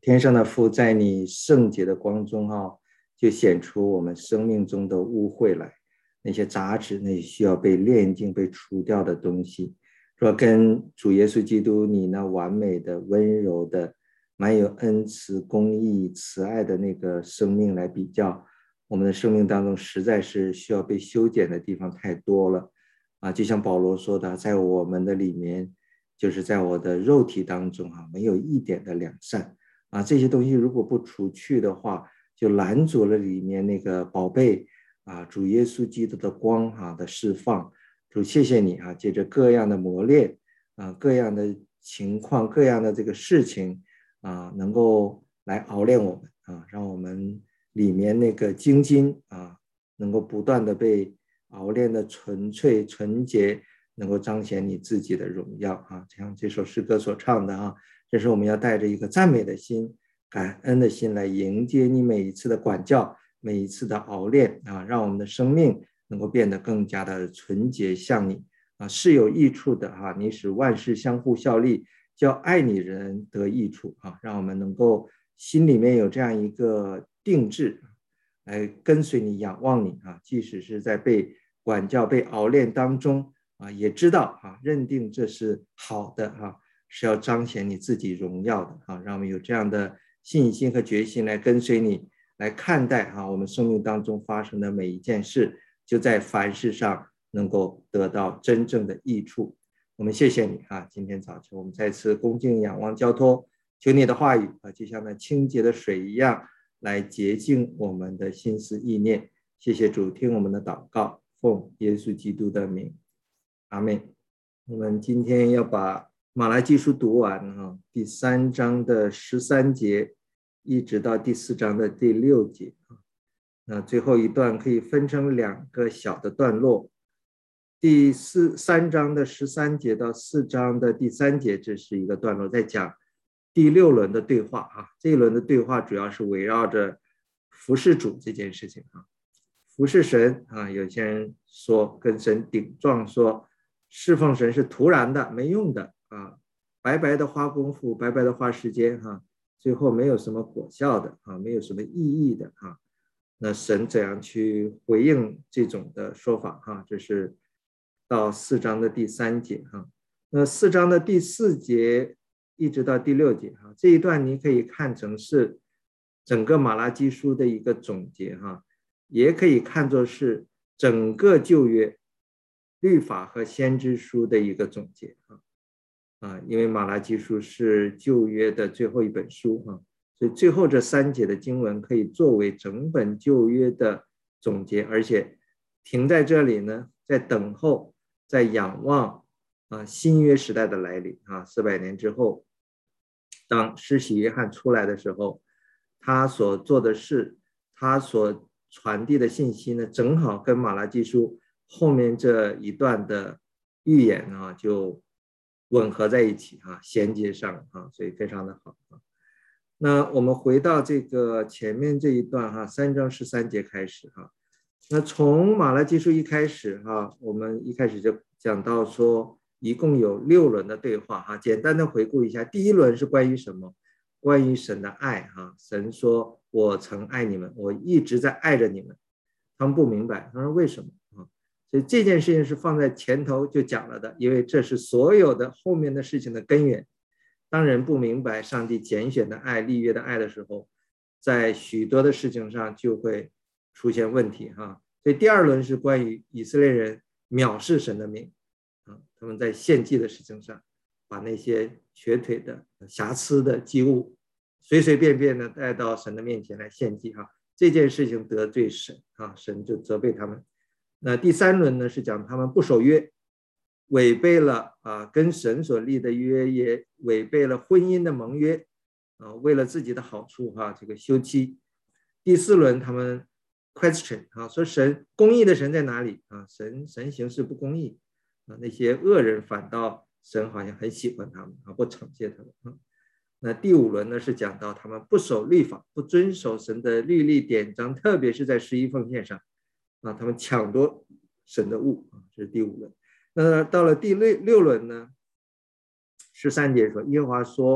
天上的父，在你圣洁的光中就显出我们生命中的污秽来，那些杂质，那些需要被炼净被除掉的东西，说跟主耶稣基督你那完美的温柔的满有恩慈公义慈爱的那个生命来比较，我们的生命当中实在是需要被修剪的地方太多了就像保罗说的，在我们的里面，就是在我的肉体当中没有一点的良善这些东西如果不除去的话，就拦阻了里面那个宝贝主耶稣基督的光的释放。主谢谢你借着各样的磨练各样的情况各样的这个事情能够来熬炼我们让我们里面那个精金能够不断的被熬炼的纯粹纯洁，能够彰显你自己的荣耀就像这首诗歌所唱的这是我们要带着一个赞美的心感恩的心来迎接你每一次的管教每一次的熬炼让我们的生命能够变得更加的纯洁像你是有益处的你使万事相互效力，叫爱你人得益处让我们能够心里面有这样一个定志来跟随你仰望你即使是在被管教被熬炼当中也知道认定这是好的是要彰显你自己荣耀的让我们有这样的信心和决心来跟随你来看待我们生命当中发生的每一件事，就在凡事上能够得到真正的益处。我们谢谢你今天早晨我们再次恭敬仰望交托，求你的话语就像那清洁的水一样来洁净我们的心思意念。谢谢主，听我们的祷告，奉耶稣基督的名，阿们。我们今天要把马拉基书读完第3章的13节一直到第4章的第6节那最后一段可以分成2个小的段落。第3章的13节到4章的第3节，这是一个段落，在讲第6轮的对话这一轮的对话主要是围绕着服侍主这件事情服侍神有些人说跟神顶撞，说侍奉神是徒然的没用的白白的花功夫白白的花时间最后没有什么果效的没有什么意义的那神怎样去回应这种的说法这是到4章的第3节那4章的第4节一直到第6节这一段你可以看成是整个马拉基书的一个总结也可以看作是整个旧约律法和先知书的一个总结因为马拉基书是旧约的最后一本书所以最后这3节的经文可以作为整本旧约的总结，而且停在这里呢，在等候在仰望新约时代的来临400年之后，当施洗约翰出来的时候，他所做的事他所传递的信息呢，正好跟马拉基书后面这一段的预言就吻合在一起衔接上所以非常的好那我们回到这个前面这一段3章13节开始那从马拉基书一开始我们一开始就讲到说一共有6轮的对话简单的回顾一下。第一轮是关于什么？关于神的爱神说我曾爱你们，我一直在爱着你们。他们不明白，他说为什么所以这件事情是放在前头就讲了的，因为这是所有的后面的事情的根源。当人不明白上帝拣选的爱立约的爱的时候，在许多的事情上就会出现问题所以第2轮是关于以色列人藐视神的名他们在献祭的事情上把那些瘸腿的瑕疵的祭物随随便便的带到神的面前来献祭这件事情得罪神神就责备他们。那第3轮呢是讲他们不守约，违背了跟神所立的约，也违背了婚姻的盟约为了自己的好处这个休妻。第4轮他们 question 说神公义的神在哪里神行事不公义那些恶人反倒神好像很喜欢他们不惩戒他们那第5轮呢是讲到他们不守律法，不遵守神的律例典章，特别是在11奉献上他们抢夺神的物这是第5轮。那到了第6轮呢，13节说耶和华说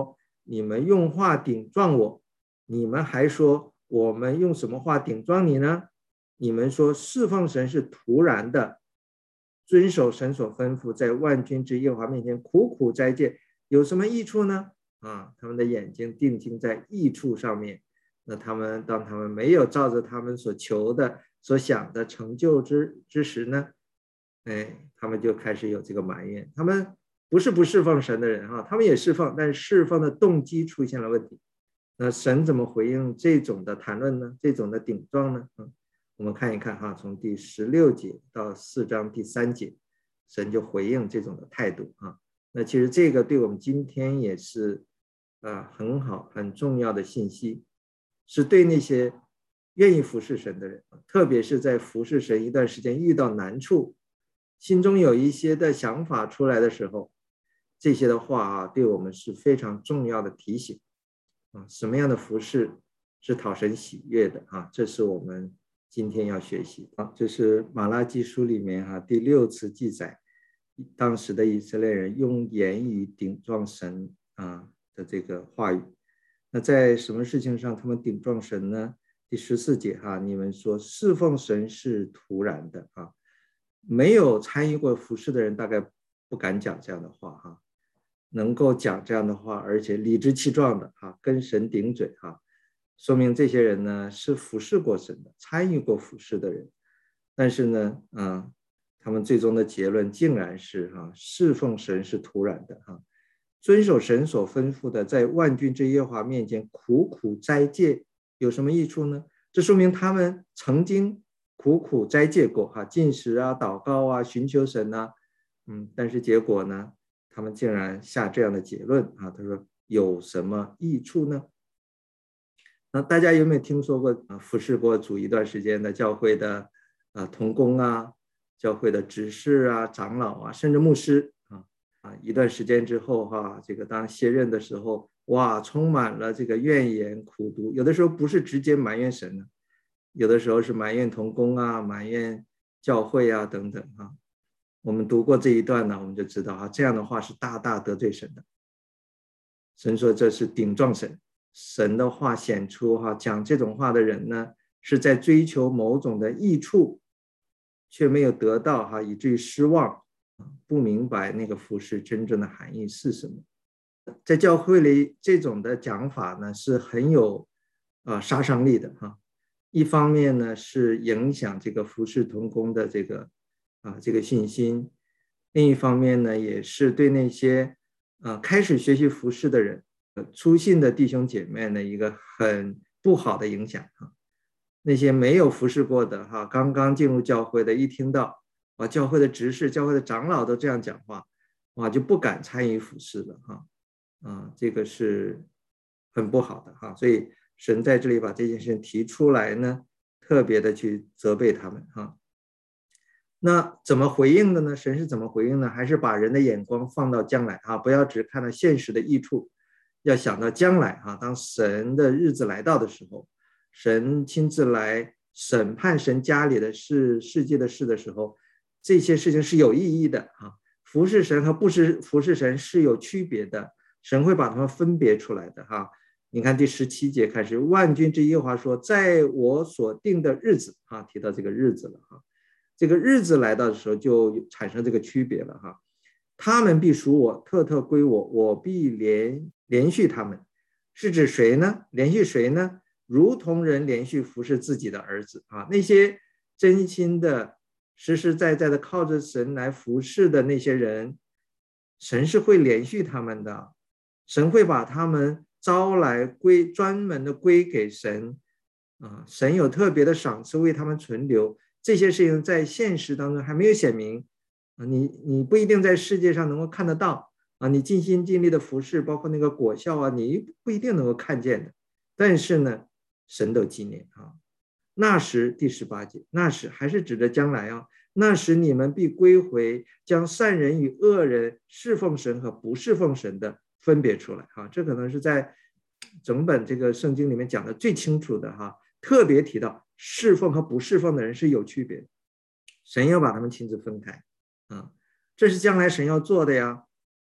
你们用话顶撞我，你们还说我们用什么话顶撞你呢？你们说侍奉神是徒然的，遵守神所吩咐，在万军之耶和华面前苦苦斋戒，有什么益处呢？他们的眼睛定睛在益处上面。那当他们没有照着他们所求的、所想的成就之时呢，他们就开始有这个埋怨。他们不是不侍奉神的人他们也侍奉，但是侍奉的动机出现了问题。那神怎么回应这种的谈论呢？这种的顶撞呢？我们看一看从第16节到4章第3节，神就回应这种的态度那其实这个对我们今天也是很好很重要的信息，是对那些愿意服侍神的人，特别是在服侍神一段时间遇到难处，心中有一些的想法出来的时候，这些的话对我们是非常重要的提醒什么样的服侍是讨神喜悦的这是我们今天要学习这是马拉基书里面第6次记载当时的以色列人用言语顶撞神的这个话语。那在什么事情上他们顶撞神呢？第14节你们说侍奉神是徒然的没有参与过服侍的人大概不敢讲这样的话能够讲这样的话，而且理直气壮的跟神顶嘴说明这些人呢是服侍过神的，参与过服侍的人。但是呢他们最终的结论竟然是侍奉神是徒然的遵守神所吩咐的，在万军之耶和华面前苦苦斋戒，有什么益处呢？这说明他们曾经苦苦斋戒过禁食祷告寻求神但是结果呢，他们竟然下这样的结论他说有什么益处呢？那大家有没有听说过服侍过主一段时间的教会的同工教会的执事长老甚至牧师一段时间之后这个当卸任的时候充满了这个怨言苦毒，有的时候不是直接埋怨神有的时候是埋怨同工埋怨教会等等我们读过这一段呢，我们就知道这样的话是大大得罪神的。神说这是顶撞神，神的话显出讲这种话的人呢是在追求某种的益处，却没有得到以至于失望，不明白那个服侍真正的含义是什么。在教会里这种的讲法呢是很有杀伤力的一方面呢是影响这个服侍同工的这个信心，另一方面呢也是对那些开始学习服侍的人初信的弟兄姐妹呢一个很不好的影响那些没有服侍过的刚刚进入教会的，一听到教会的执事教会的长老都这样讲话就不敢参与服侍了这个是很不好的所以神在这里把这件事提出来呢，特别的去责备他们那怎么回应的呢？神是怎么回应呢？还是把人的眼光放到将来不要只看到现实的益处，要想到将来当神的日子来到的时候，神亲自来审判神家里的事、世界的事的时候，这些事情是有意义的服侍神和不是服侍神是有区别的，神会把它们分别出来的你看第17节开始，万军之耶和华说，在我所定的日子提到这个日子了这个日子来到的时候就产生这个区别了他们必属我，特特归我，我必连续他们。是指谁呢？连续谁呢？如同人连续服侍自己的儿子那些真心的实实在在的靠着神来服侍的那些人，神是会连续他们的，神会把他们招来专门的归给神神有特别的赏赐为他们存留。这些事情在现实当中还没有显明你不一定在世界上能够看得到你尽心尽力的服侍，包括那个果效你不一定能够看见的，但是呢神都纪念那时第18节，那时还是指着将来那时你们必归回，将善人与恶人、侍奉神和不侍奉神的分别出来这可能是在整本这个圣经里面讲的最清楚的特别提到侍奉和不侍奉的人是有区别，神要把他们亲自分开这是将来神要做的呀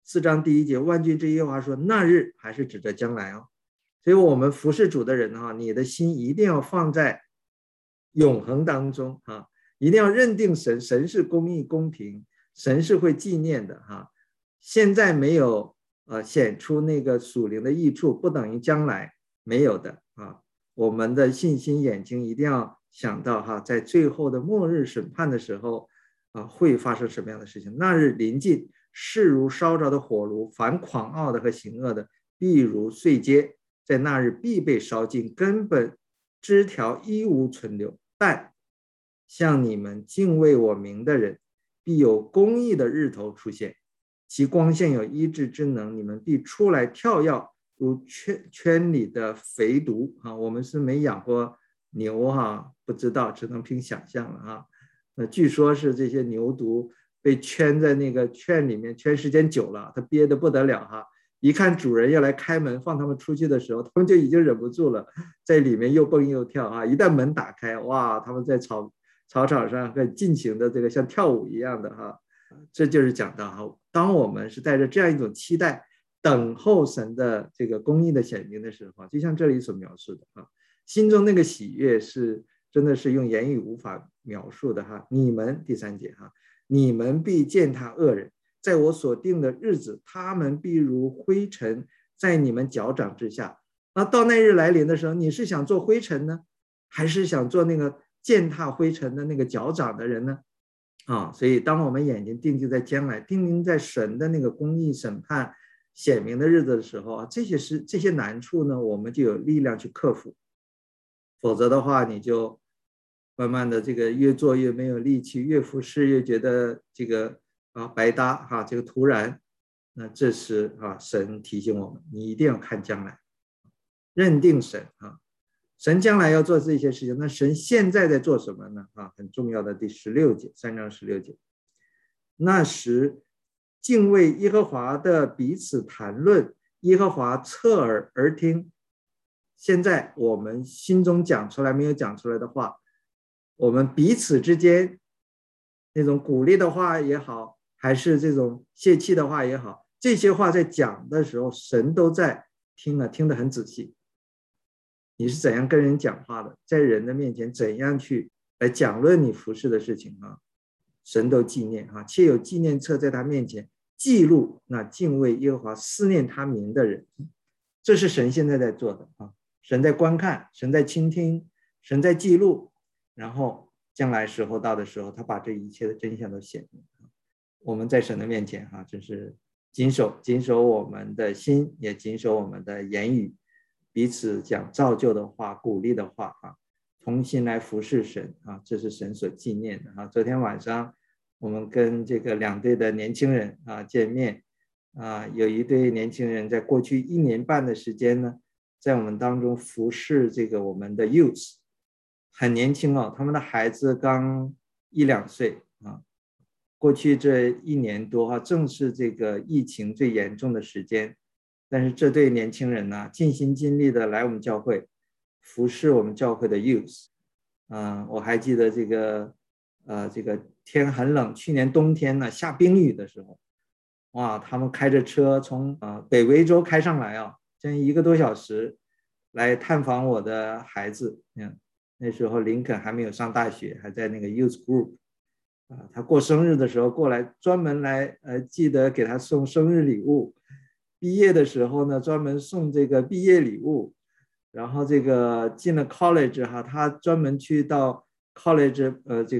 4章第1节，万军之耶和华说，那日还是指着将来哦。所以我们服侍主的人哈，你的心一定要放在永恒当中哈，一定要认定神是公义公平，神是会纪念的哈。现在没有显出那个属灵的益处，不等于将来没有的啊。我们的信心眼睛一定要想到哈，在最后的末日审判的时候会发生什么样的事情。那日临近，势如烧着的火炉，凡狂傲的和行恶的必如碎秸，在那日必被烧尽，根本枝条一无存留。但像你们敬畏我名的人，必有公义的日头出现，其光线有医治之能，你们必出来跳跃，如圈里的肥犊啊。我们是没养过牛哈，不知道，只能凭想象了啊。那据说是这些牛犊被圈在那个圈里面，圈时间久了，它憋得不得了哈。一看主人要来开门放他们出去的时候，他们就已经忍不住了，在里面又蹦又跳啊。一旦门打开，哇，他们在草场上很尽情的这个像跳舞一样的哈。这就是讲到哈，当我们是带着这样一种期待，等候神的这个公义的显明的时候，就像这里所描述的啊，心中那个喜悦是真的是用言语无法描述的哈。你们第3节哈，你们必践踏恶人，在我所定的日子，他们必如灰尘在你们脚掌之下。那到那日来临的时候，你是想做灰尘呢，还是想做那个践踏灰尘的那个脚掌的人呢？所以当我们眼睛定睛在将来，定睛在神的那个公义审判显明的日子的时候这些难处呢，我们就有力量去克服。否则的话，你就慢慢的这个越做越没有力气，越服侍越觉得这个白搭哈，这个突然。那这是神提醒我们，你一定要看将来，认定神神将来要做这些事情，那神现在在做什么呢？很重要的第16节，3章16节，那时敬畏耶和华的彼此谈论，耶和华侧耳而听。现在我们心中讲出来没有讲出来的话，我们彼此之间那种鼓励的话也好，还是这种泄气的话也好，这些话在讲的时候，神都在听得很仔细。你是怎样跟人讲话的，在人的面前怎样去来讲论你服事的事情神都纪念且有纪念册在他面前记录那敬畏耶和华思念他名的人。这是神现在在做的神在观看，神在倾听，神在记录，然后将来时候到的时候，他把这一切的真相都显明。我们在神的面前真是谨守我们的心，也谨守我们的言语，彼此讲造就的话，鼓励的话同心来服侍神这是神所纪念的昨天晚上我们跟这个2队的年轻人见面有一对年轻人在过去1年半的时间呢，在我们当中服侍这个我们的 youth， 很年轻他们的孩子刚1-2岁过去这1年多正是这个疫情最严重的时间，但是这对年轻人呢，尽心尽力的来我们教会服侍我们教会的 youth。我还记得这个天很冷，去年冬天呢下冰雨的时候，哇，他们开着车从北维州开上来将1个多小时来探访我的孩子。那时候林肯还没有上大学，还在那个 youth group。他过生日的时候过来，专门来记得给他送生日礼物。毕业的时候呢，专门送这个毕业礼物。然后这个进了 college 他专门去到 college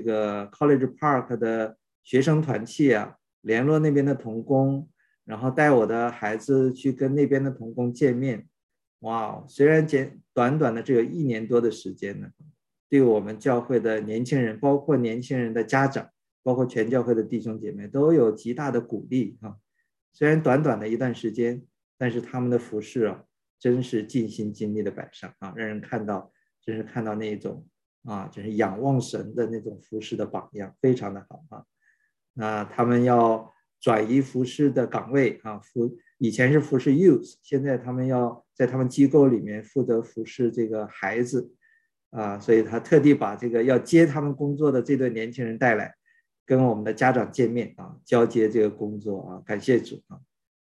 college park 的学生团契联络那边的同工，然后带我的孩子去跟那边的同工见面。哇，虽然短短的只有1年多的时间呢，对我们教会的年轻人，包括年轻人的家长，包括全教会的弟兄姐妹都有极大的鼓励虽然短短的一段时间，但是他们的服事真是尽心尽力的摆上让人看到，真是看到那种就是仰望神的那种服事的榜样，非常的好那他们要转移服事的岗位以前是服事 youth， 现在他们要在他们机构里面负责服事这个孩子所以他特地把这个要接他们工作的这对年轻人带来，跟我们的家长见面交接这个工作感谢主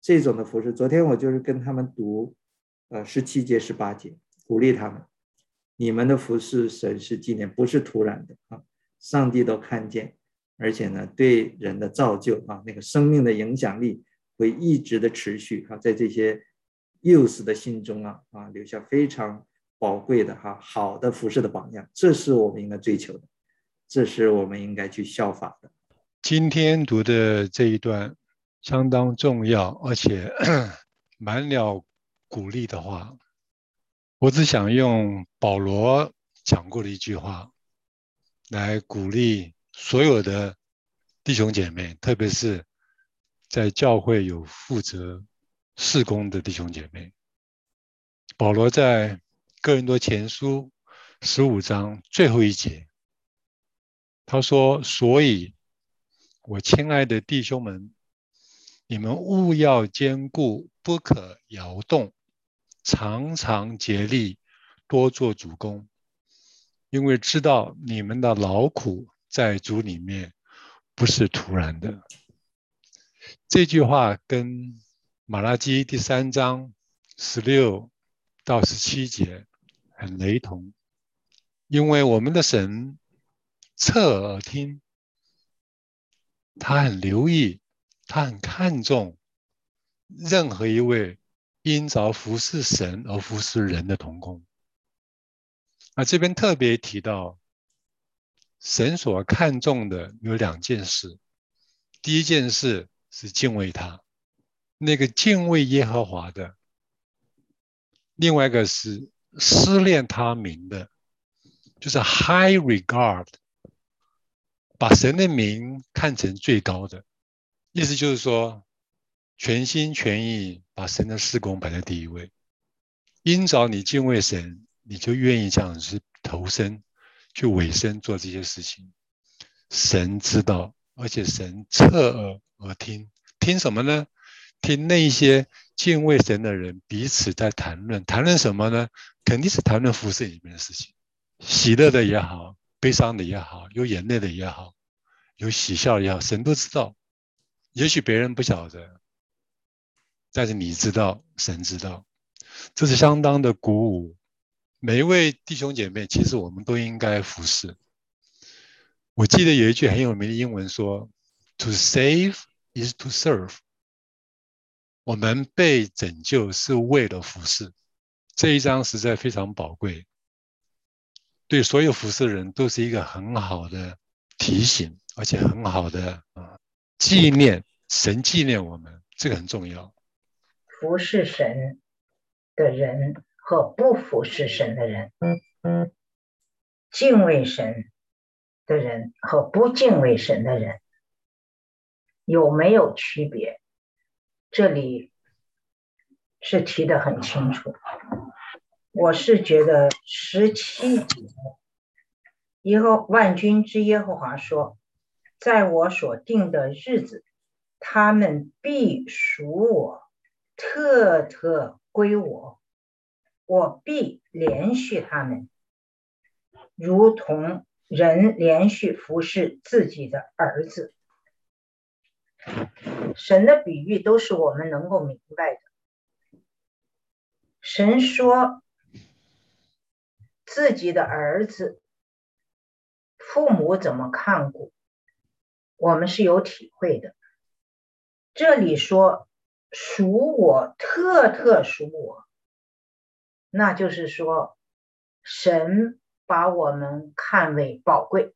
这种的服事。昨天我就是跟他们读17节18节，鼓励他们，你们的服事神是纪念，不是突然的啊，上帝都看见，而且呢对人的造就啊，那个生命的影响力会一直的持续啊，在这些youth的心中留下非常宝贵的好的服事的榜样，这是我们应该追求的，这是我们应该去效法的。 今天读的这一段相当重要，而且满了鼓励的话，我只想用保罗讲过的一句话来鼓励所有的弟兄姐妹，特别是在教会有负责事工的弟兄姐妹。保罗在哥林多前书15章最后一节，他说，所以我亲爱的弟兄们，你们务要坚固，不可摇动，常常竭力，多做主工，因为知道你们的劳苦在主里面不是突然的。这句话跟马拉基第3章16到17节很雷同，因为我们的神侧耳听，他很留意，他很看重任何一位因着服侍神而服侍人的同工。这边特别提到神所看重的有2件事，第一件事是敬畏他，那个敬畏耶和华的，另外一个是思念他名的，就是 high regard， 把神的名看成最高的，意思就是说全心全意把神的事工摆在第一位，因着你敬畏神，你就愿意这样去投身去委身做这些事情。神知道，而且神侧耳而听，听什么呢？听那些敬畏神的人彼此在谈论什么呢？肯定是谈论服事里面的事情，喜乐的也好，悲伤的也好，有眼泪的也好，有喜笑的也好，神都知道。也许别人不晓得，但是你知道，神知道，这是相当的鼓舞。每一位弟兄姐妹，其实我们都应该服事。我记得有一句很有名的英文说 ，To save is to serve。我们被拯救是为了服事，这一章实在非常宝贵，对所有服事的人都是一个很好的提醒，而且很好的纪念，神纪念我们，这个很重要。 服侍神的人和不服侍神的人，敬畏神的人和不敬畏神的人有没有区别？这里是提得很清楚。我是觉得17节，万军之耶和华说，在我所定的日子，他们必属我，特特归我，我必连续他们，如同人连续服侍自己的儿子。神的比喻都是我们能够明白的。神说自己的儿子，父母怎么看顾，我们是有体会的。这里说属我，特特属我，那就是说神把我们看为宝贵，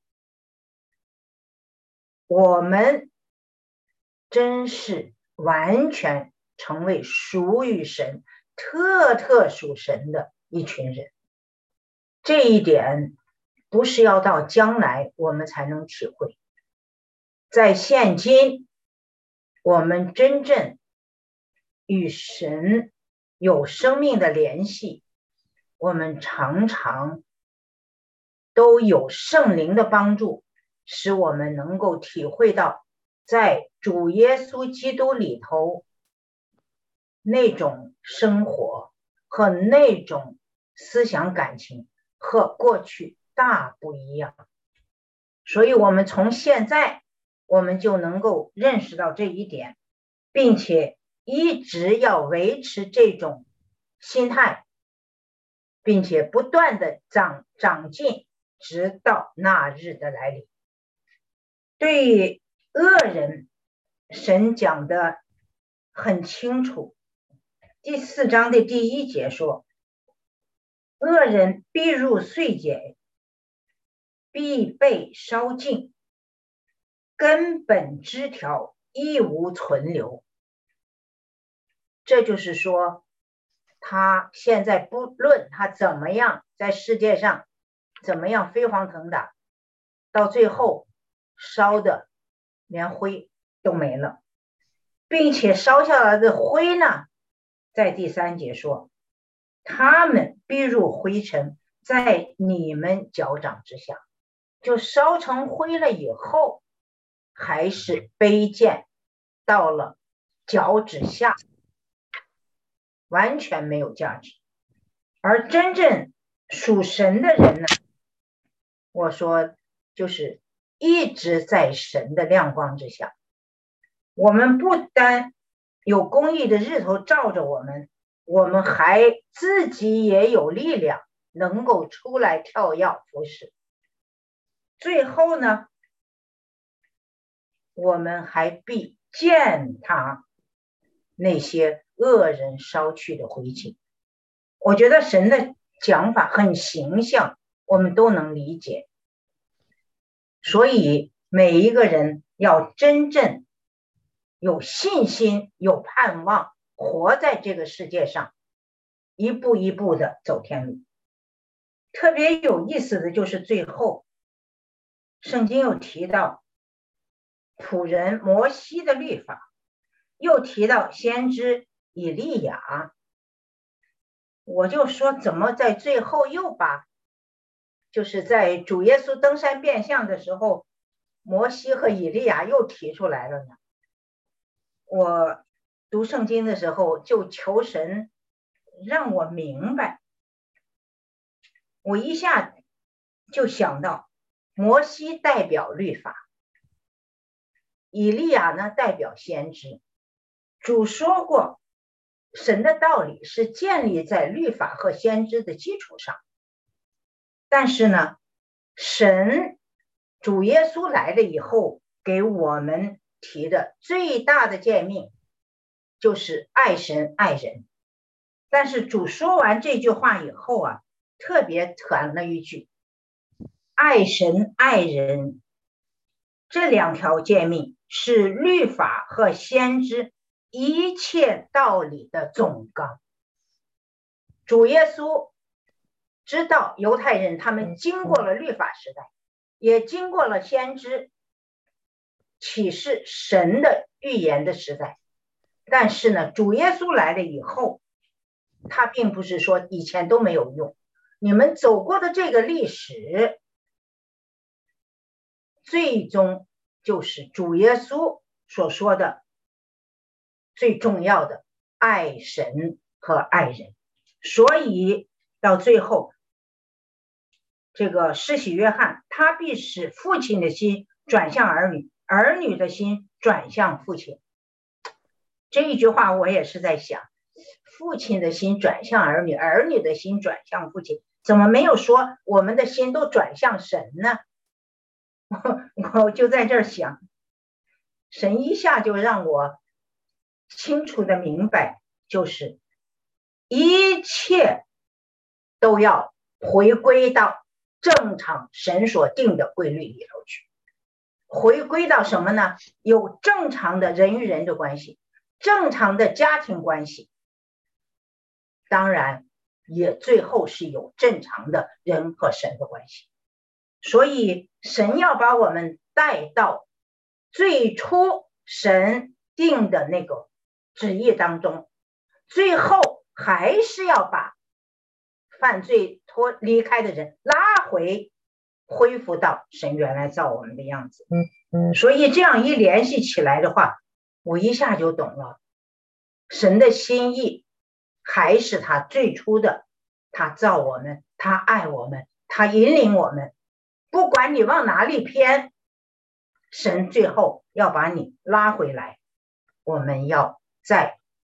我们真是完全成为属于神，特特属神的一群人。这一点不是要到将来我们才能体会，在现今我们真正与神有生命的联系，我们常常都有圣灵的帮助，使我们能够体会到在主耶稣基督里头那种生活和那种思想感情和过去大不一样。所以我们从现在我们就能够认识到这一点，并且一直要维持这种心态，并且不断的长进，直到那日的来临。对于恶人，神讲的很清楚，第4章的第1节说，恶人必入碎秸，必被烧尽，根本枝条亦无存留。这就是说，他现在不论他怎么样在世界上怎么样飞黄腾达，到最后烧的连灰都没了，并且烧下来的灰呢，在第3节说，他们必入灰尘，在你们脚掌之下。就烧成灰了以后，还是卑贱到了脚趾下，完全没有价值。而真正属神的人呢，我说就是一直在神的亮光之下。我们不单有公义的日头照着我们，我们还自己也有力量能够出来跳跃服侍。最后呢，我们还必践踏那些恶人烧去的灰烬。我觉得神的讲法很形象，我们都能理解。所以每一个人要真正有信心，有盼望，活在这个世界上，一步一步的走天路。特别有意思的就是最后圣经又提到仆人摩西的律法，又提到先知以利亚。我就说怎么在最后又把就是在主耶稣登山变相的时候，摩西和以利亚又提出来了呢？我读圣经的时候就求神让我明白，我一下就想到摩西代表律法，以利亚呢代表先知。主说过，神的道理是建立在律法和先知的基础上。但是呢，神主耶稣来了以后，给我们提的最大的诫命就是爱神爱人。但是主说完这句话以后啊，特别谈了一句，爱神爱人，这2条诫命是律法和先知一切道理的总纲。主耶稣知道犹太人他们经过了律法时代，也经过了先知启示神的预言的时代，但是呢，主耶稣来了以后，他并不是说以前都没有用，你们走过的这个历史，最终就是主耶稣所说的最重要的爱神和爱人。所以到最后，这个施洗约翰他必使父亲的心转向儿女，儿女的心转向父亲。这一句话我也是在想，父亲的心转向儿女，儿女的心转向父亲，怎么没有说我们的心都转向神呢？我就在这儿想，神一下就让我清楚的明白，就是一切都要回归到正常神所定的规律里头去。回归到什么呢？有正常的人与人的关系，正常的家庭关系，当然也最后是有正常的人和神的关系。所以神要把我们带到最初神定的那个旨意当中，最后还是要把犯罪离开的人拉回，恢复到神原来造我们的样子。所以这样一联系起来的话，我一下就懂了，神的心意还是他最初的，他造我们，他爱我们，他引领我们，不管你往哪里偏，神最后要把你拉回来。我们要在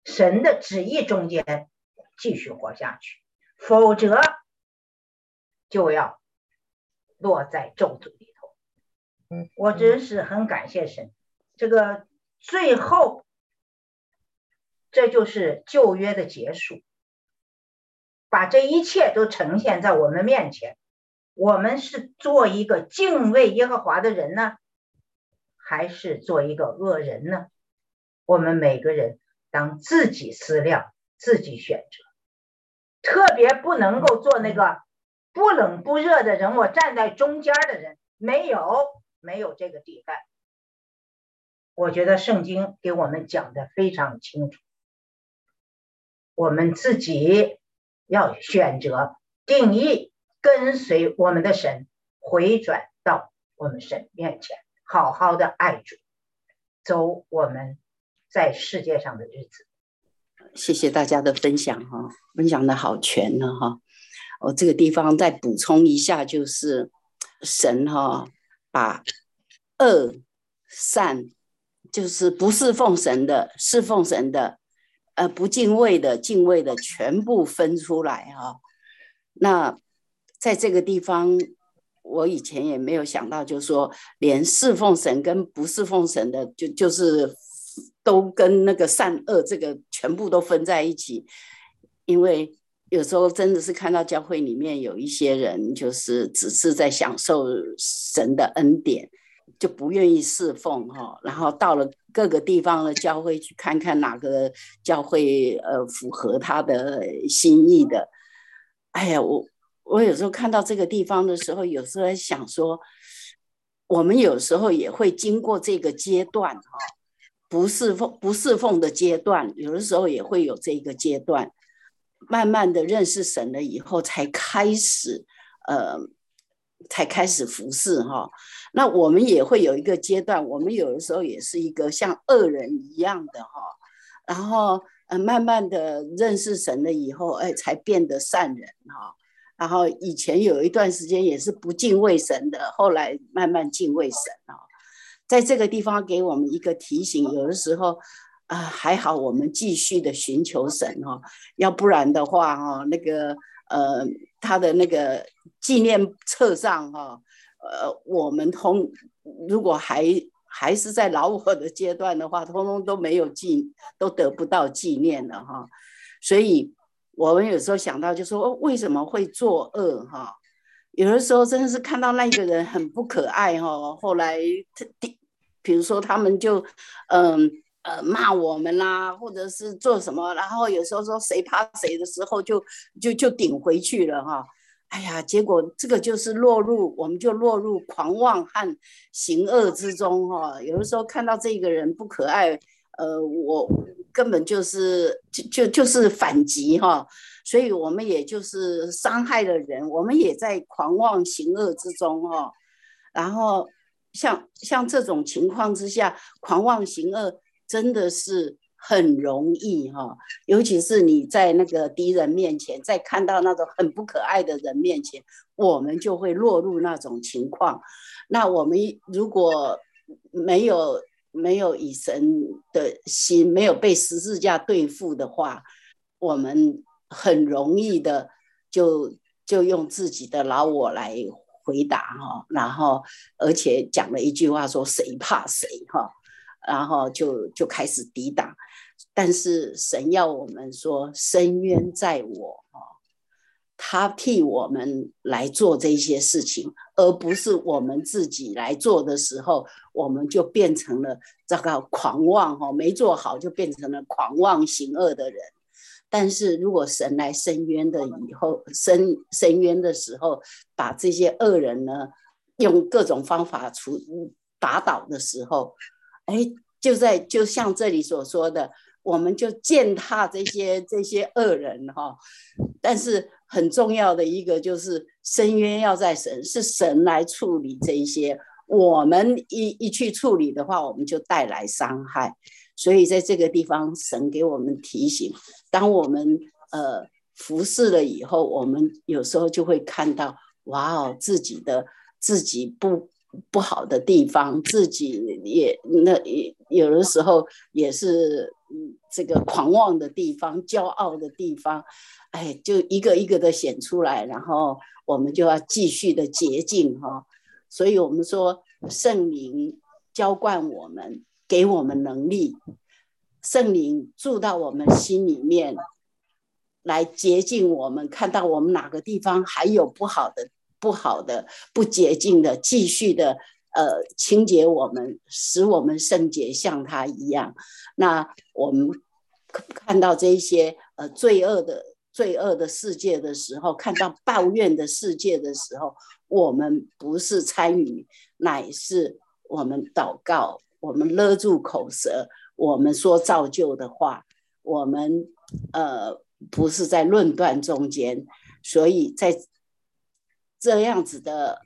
神的旨意中间继续活下去，否则就要落在咒诅里头。我真是很感谢神，这个最后这就是旧约的结束，把这一切都呈现在我们面前。我们是做一个敬畏耶和华的人呢，还是做一个恶人呢？我们每个人当自己思量，自己选择。特别不能够做那个不冷不热的人，我站在中间的人，没有这个地带。我觉得圣经给我们讲的非常清楚，我们自己要选择定义跟随我们的神，回转到我们神面前，好好的爱主，走我们在世界上的日子。 谢谢大家的分享哈，分享的好全了哈。我这个地方再补充一下，就是神哈把恶善，就是不侍奉神的、侍奉神的，不敬畏的、敬畏的，全部分出来哈。那在这个地方，我以前也没有想到，就是说连侍奉神跟不侍奉神的，就是都跟那个善恶这个全部都分在一起。因为有时候真的是看到教会里面有一些人，就是只是在享受神的恩典，就不愿意侍奉哈，然后到了各个地方的教会去看看哪个教会符合他的心意的。哎呀，我有时候看到这个地方的时候，有时候在想说，我们有时候也会经过这个阶段哈，不侍奉的阶段，有的时候也会有这个阶段，慢慢的认识神了以后，才开始服侍哈。那我们也会有一个阶段，我们有的时候也是一个像恶人一样的哈，然后慢慢的认识神了以后，才变得善人哈。然后以前有一段时间也是不敬畏神的，后来慢慢敬畏神哈。在这个地方给我们一个提醒，有的时候还好我们继续的寻求神哈，要不然的话哈，那个他的那个纪念册上哈，我们如果还是在老我的阶段的话，通通都没有都得不到纪念了哈。所以我们有时候想到就说，为什么会作恶哈？有的时候真的是看到那个人很不可爱哈，后来比如说他们就骂我们啦，或者是做什么，然后有时候说谁怕谁的时候就顶回去了哈。哎呀，结果这个就是我们就落入狂妄和行恶之中哈。有的时候看到这个人不可爱，我根本就是反击哈。所以我们也就是伤害了人，我们也在狂妄行恶之中哈。然后像这种情况之下，狂妄行恶真的是很容易哈，尤其是你在那个敌人面前，在看到那种很不可爱的人面前，我们就会落入那种情况。那我们如果没有以神的心，没有被十字架对付的话，我们很容易的就用自己的老我来回答哈，然后而且讲了一句话说谁怕谁哈，然后就开始抵挡。但是神要我们说深渊在我，他替我们来做这些事情，而不是我们自己来做的时候，我们就变成了这个狂妄，没做好就变成了狂妄行恶的人。但是如果神来伸冤的以后，伸冤的时候，把这些恶人呢用各种方法打倒的时候，就像这里所说的，我们就践踏这些恶人哈。但是很重要的一个就是伸冤要在神，是神来处理这一些，我们一去处理的话，我们就带来伤害。所以在这个地方，神给我们提醒，当我们服侍了以后，我们有时候就会看到，哇哦，自己不好的地方，自己也有的时候也是这个狂妄的地方、骄傲的地方，哎，就一个一个的显出来，然后我们就要继续的洁净哈。所以我们说圣灵浇灌我们，给我们能力，圣灵住到我们心里面，来洁净我们，看到我们哪个地方还有不好的、不洁净的，继续的清洁我们，使我们圣洁，像他一样。那我们看到这些罪恶的世界的时候，看到抱怨的世界的时候，我们不是参与，乃是我们祷告，我们勒住口舌，我们说造就的话，我们不是在论断中间。所以在这样子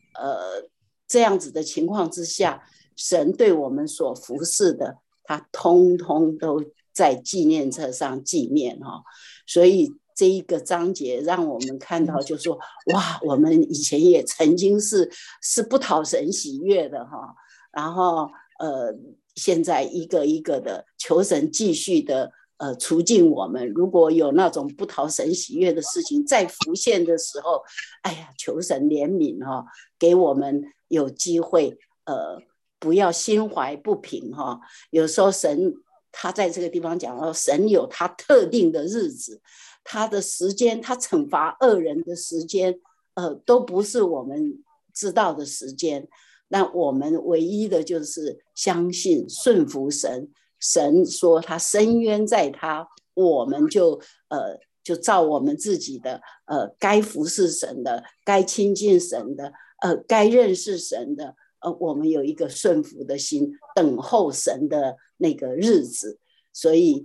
的情况之下，神对我们所服侍的，他通通都在纪念册上纪念哈。所以这一个章节让我们看到，就说哇，我们以前也曾经是不讨神喜悦的哈。然后现在一个一个的求神继续的除尽我们。如果有那种不讨神喜悦的事情再浮现的时候，哎呀，求神怜悯哈，给我们有机会不要心怀不平哈。有时候神他在这个地方讲到，神有他特定的日子，他的时间，他惩罚恶人的时间都不是我们知道的时间。那我们唯一的就是相信顺服神，神说他伸冤在他，我们就照我们自己的该服侍神的，该亲近神的，该认识神的，我们有一个顺服的心，等候神的那个日子。所以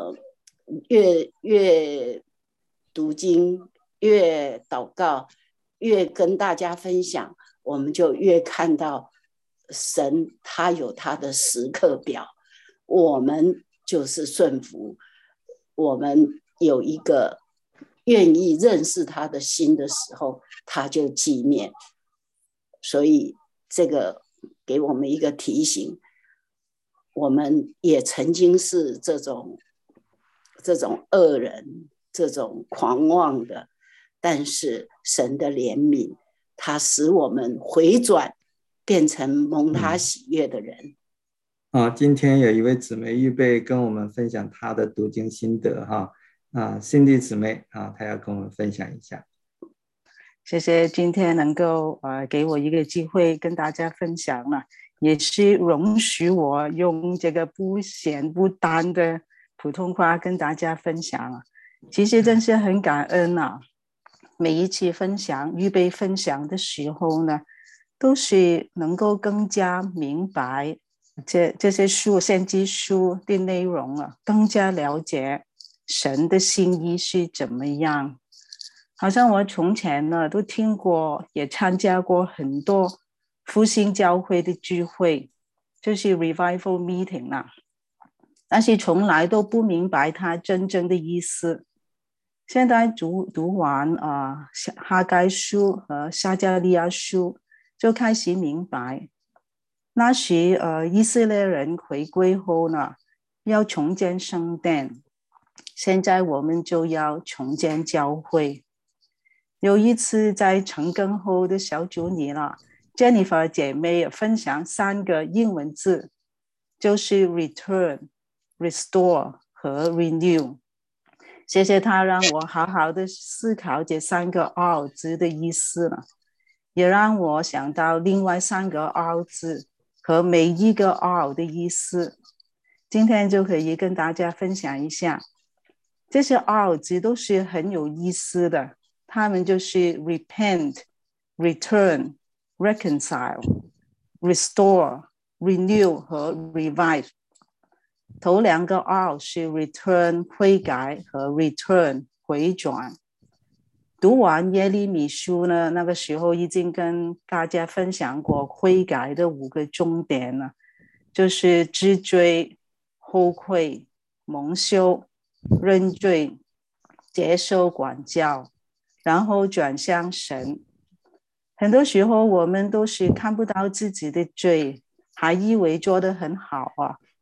越读经，越祷告，越跟大家分享，我们就越看到神他有他的时刻表，我们就是顺服，我们有一个愿意认识他的心的时候，他就纪念。所以这个给我们一个提醒，我们也曾经是这种恶人，这种狂妄的，但是神的怜悯，他使我们回转，变成蒙他喜悦的人。 今天有一位姊妹预备跟我们分享她的读经心得哈。Cindy 姊妹她要跟我们分享一下。 谢谢今天能够给我一个机会跟大家分享了，也是容许我用这个不咸不淡的普通话跟大家分享了。其实真是很感恩啊，每一次分享预备分享的时候呢，都是能够更加明白这些书先知书的内容了，更加了解神的心意是怎么样。好像我从前呢都听过，也参加过很多复兴教会的聚会，就是 revival meeting 啦，但是从来都不明白它真正的意思。现在读完哈该书和撒迦利亚书，就开始明白，那时以色列人回归后呢，要重建圣殿，现在我们就要重建教会。有一次在成更后的小组里了， Jennifer 姐妹分享3个英文字，就是 return、 restore 和 renew。 谢谢她让我好好的思考这3个 R 字的意思了，也让我想到另外3个 R 字和每一个 R 的意思。今天就可以跟大家分享一下，这些 R 字都是很有意思的，他们就是 repent、 return、 reconcile、 restore、 renew 和 revive。 头2个 R 是 return 悔改和 return 回转。读完耶利米书呢，那个时候已经跟大家分享过悔改的5个重点了，就是知罪、后悔、蒙羞、认罪、接受管教，然后转向神。很多时候我们都是看不到自己的罪，还以为做得很好啊，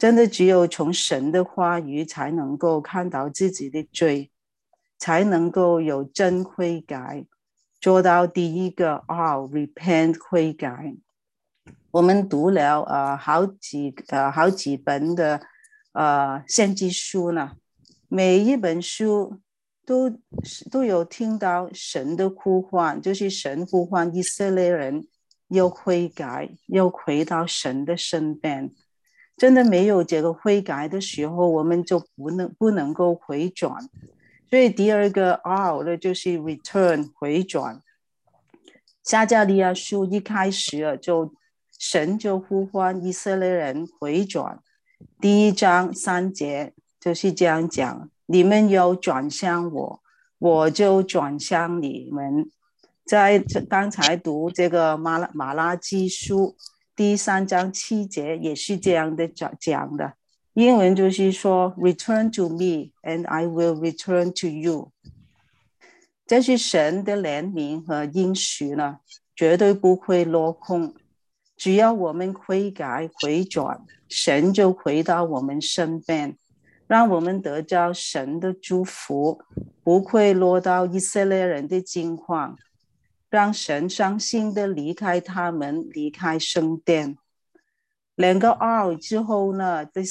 真的只有从神的话语才能够看到自己的罪，才能够有真悔改，做到第一个 R repent 悔改。我们读了好几本的献祭书呢，每一本书都有听到神的呼唤，就是神呼唤以色列人要悔改，要回到神的身边。真的没有这个悔改的时候，我们就不能够回转。所以第二个 R 呢，就是 return 回转。撒迦利亚书一开始神就呼唤以色列人回转。第1章3节就是这样讲：你们要转向我，我就转向你们。在刚才读这个马拉基书第3章7节也是这样的讲的，英文就是说 Return to me and I will return to you。 这是神的怜悯和应许呢，绝对不会落空。只要我们悔改回转，神就回到我们身边，让我们得着神的祝福，不会落到以色列人的境况，让神伤心的离开他们，离开圣殿。2个 R 之后呢，第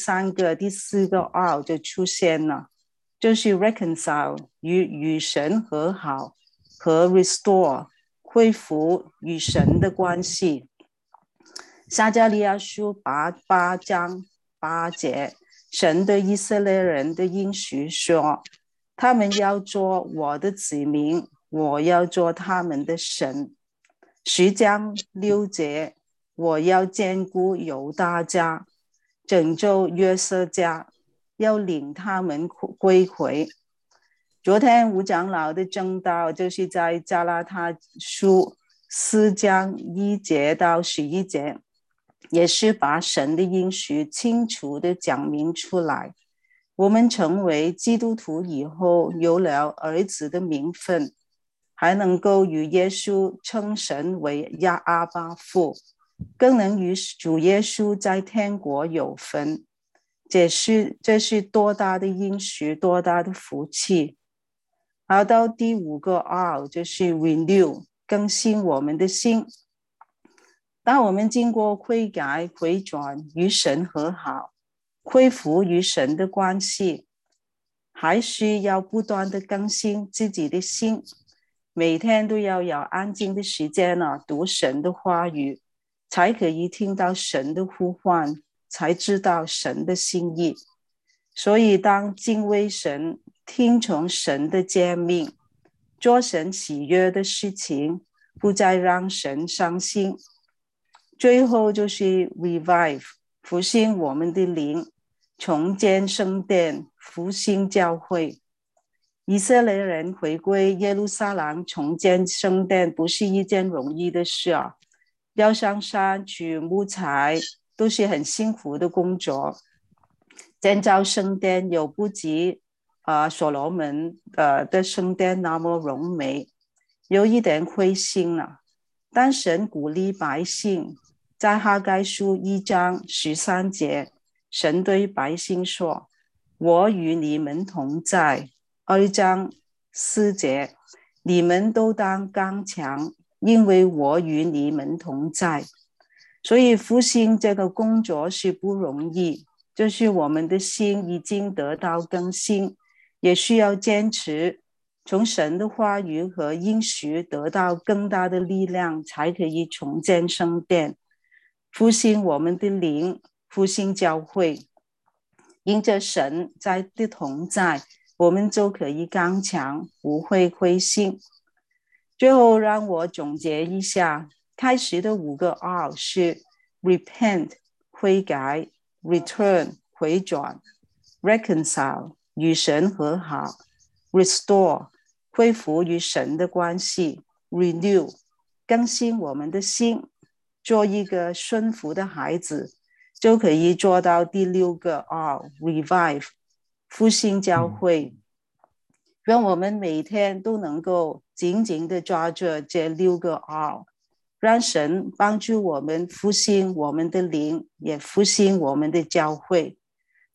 4个 R 就出现了，就是 reconcile 与神和好，和 restore 恢复与神的关系。撒迦利亚书8章8节，神对以色列人的应许说，他们要做我的子民，我要做他们的神。10章6节，我要坚固犹大家，拯救约瑟家，要领他们归回。昨天吴长老的正道就是在加拉太书4章1节到11节，也是把神的应许清楚的讲明出来。我们成为基督徒以后，有了儿子的名分，还能够与耶稣称神为阿爸父，更能与主耶稣在天国有分。这是多大的应许，多大的福气。好，到第5个 R 就是 renew 更新我们的心。当我们经过悔改回转，与神和好，恢复与神的关系，还需要不断的更新自己的心，每天都要有安静的时间读神的话语，才可以听到神的呼唤，才知道神的心意。所以当敬畏神，听从神的诫命，做神喜悦的事情，不再让神伤心。最后就是 revive 复兴我们的灵，重建圣殿，复兴教会。以色列人回归耶路撒冷，重建圣殿不是一件容易的事要上山去木材，都是很辛苦的工作。建造圣殿有不及所罗门的圣殿那么荣美，有一点灰心了。但神鼓励百姓，在哈该书1章13节，神对百姓说，我与你们同在。2章4节，你们都当刚强，因为我与你们同在。所以复兴这个工作是不容易，就是我们的心已经得到更新，也需要坚持，从神的话语和应许得到更大的力量，才可以重建圣殿，复兴我们的灵，复兴教会。因着神在的同在，我们就可以刚强，不会灰心。最后让我总结一下，开始的5个 R 是 repent 悔改， return 回转， reconcile 与神和好， restore 恢复与神的关系， renew 更新我们的心，做一个顺服的孩子，就可以做到第6个 R revive 复兴教会。让我们每天都能够紧紧地抓着这6个 R， 让神帮助我们复兴我们的灵，也复兴我们的教会。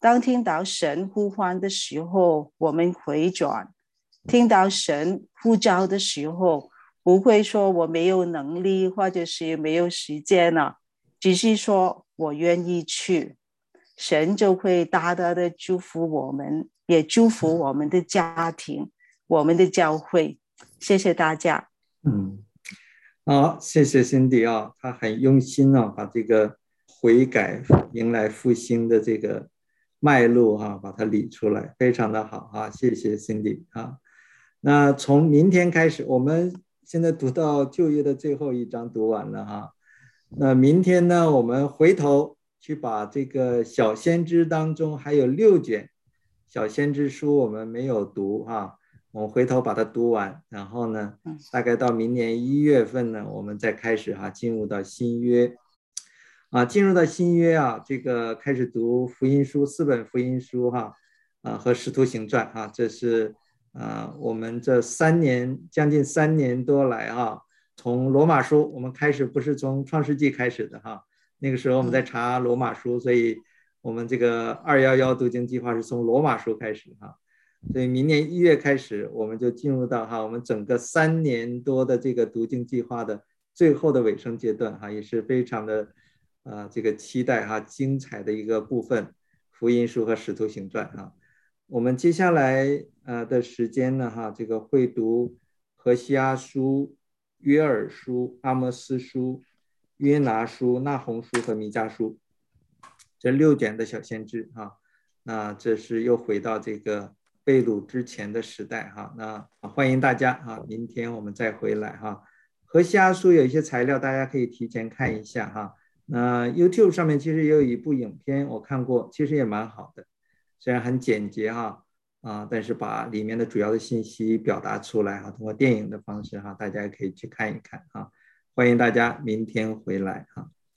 当听到神呼唤的时候，我们回转；听到神呼召的时候，不会说我没有能力，或者是没有时间了，只是说我愿意去，神就会大大的祝福我们，也祝福我们的家庭，我们的教会。谢谢大家。 好，谢谢 Cindy 啊，他很用心啊，把这个悔改迎来复兴的这个脉络啊，把它理出来，非常的好啊，谢谢 Cindy 啊。那从明天开始，我们现在读到旧约的最后一章读完了哈。那明天呢，我们回头去把这个小先知当中还有6卷小先知书我们没有读哈，我们回头把它读完，然后呢，大概到明年1月份呢，我们再开始哈，进入到新约啊，进入到新约啊，这个开始读福音书4本福音书哈，和使徒行传啊，这是我们这将近3年多来哈，从罗马书我们开始，不是从创世纪开始的哈，那个时候我们在查罗马书，所以我们这个211读经计划是从罗马书开始哈，所以明年1月开始，我们就进入到我们整个3年多的这个读经计划的最后的尾声阶段哈，也是非常的这个期待哈，精彩的一个部分，福音书和使徒行传哈。我们接下来的时间呢哈，这个会读何西阿书、约珥书、阿摩斯书、约拿书、那鸿书和弥迦书，这6卷的小先知哈。那这是又回到这个被掳之前的时代哈。那欢迎大家哈，明天我们再回来哈。何西阿书有一些材料，大家可以提前看一下哈。那 YouTube 上面其实也有一部影片我看过，其实也蛮好的，虽然很简洁哈，但是把里面的主要的信息表达出来哈，通过电影的方式哈，大家也可以去看一看哈。欢迎大家明天回来。